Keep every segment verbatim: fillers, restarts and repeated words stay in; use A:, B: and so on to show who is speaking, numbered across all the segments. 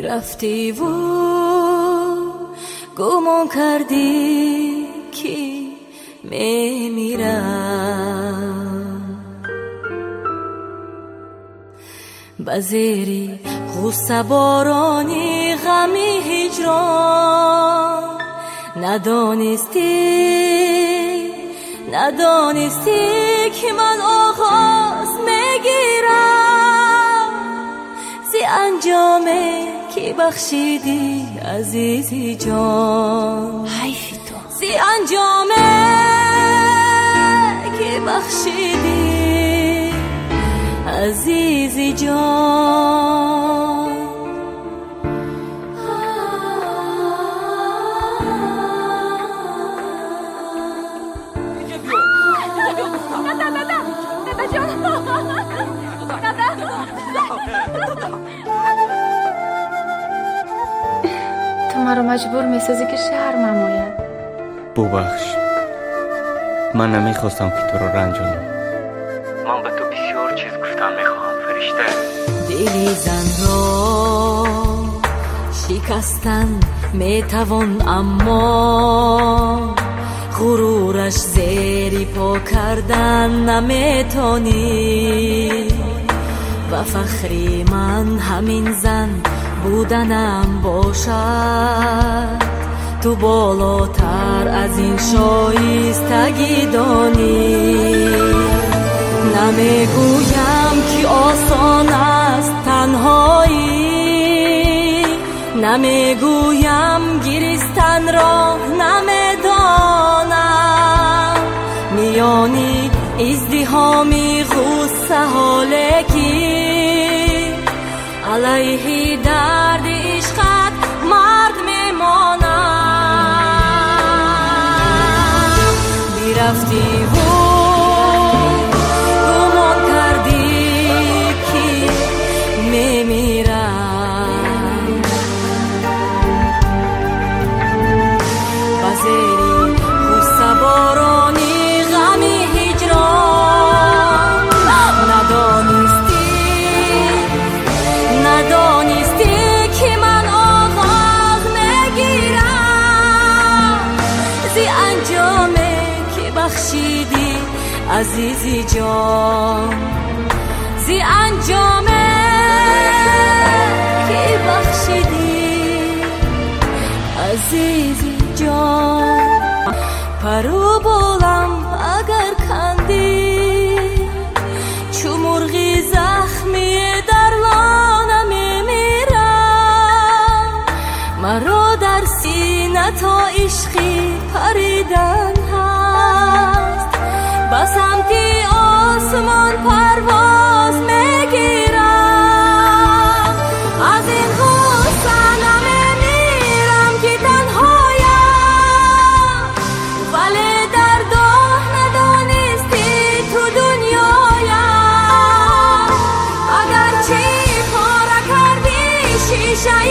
A: رفتی و گمان کردی که میمیرم بزیری غصه بارانی غمی هجران ندانستی ندانستی که من آغاز میگیرم زی انجامه که بخشیدی عزیزی جان
B: حیفی تو
A: زی انجامه که بخشیدی عزیزی جان
B: تو مرا مجبور میسازی که شرمم آید.
C: ببخش، من نمیخواستم که تو رو رنجانم. من به تو بسیار چیز گفتم میخوام فرشته.
A: دلی زن را شکستن میتوان اما غرورش زیری پا کردن نمیتونی و فخری من همین زن بودنم باشد تو بالاتر از این شایستگی دانی نمیگویم که آسان است تنهایی نمیگویم گریستن را نمیدانم میانی ازدحامی غصه حالکی علیه درد عشقت مرد میمانم بیرفتی و گمان کردی که میمیرم بزیری غصه بارانی غمی هجران ندانستی ندانستی که من آغاز میگیرم زی انجامه که بخشیدی عزیزی جان زی انجامه که بخشیدی عزیزی جان پرو بولم اگر کندی چو مرغی زخمی در لانه میمیرم مرا در سینه تا عشقی پریدن هست به سمت آسمان پرواز میگیرم از این غصه نمیمیرم که تنهایم ولی در داه ندانستی تو دنیایم اگرچه پاره کردی شیشه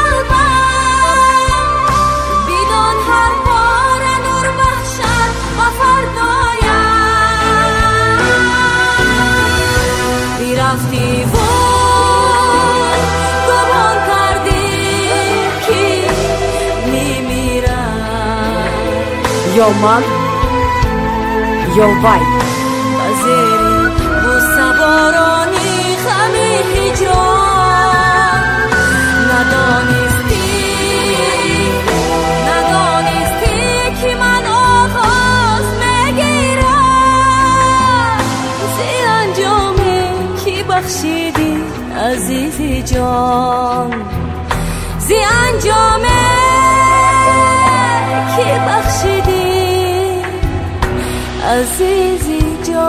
A: قلبم بدان هر پاره نور بخشد و فردایم بیرفتی و گمان کردی که میمیرم
B: یا من یا وای
A: بزیری غصه بارانی غمی هجران ندانستی ندانستی که من آغاز میگیرم زی انجامی که بخشیدی عزیزی جان زی انجامی که بخشیدی عزیزی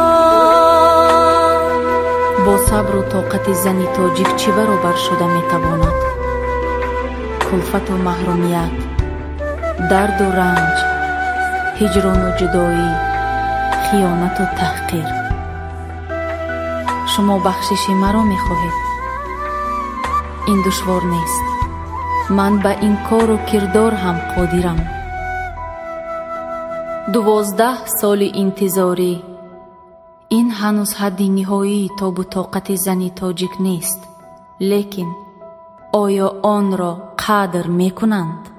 A: جان
B: با صبر و طاقت زنی تاجیک چی برابر شده میتواند؟ کلفت و محرومیت، درد و رنج، هجران و جدایی، خیانت و تحقیر. شما بخشش مرا میخواهید؟ این دشوار نیست. من به این کار و کردار هم قادرم. دوازده سال انتظاری، این هنوز حد نهایی تاب و طاقت زنی تاجیک نیست. لیکن آیا آن را قدر می کنند؟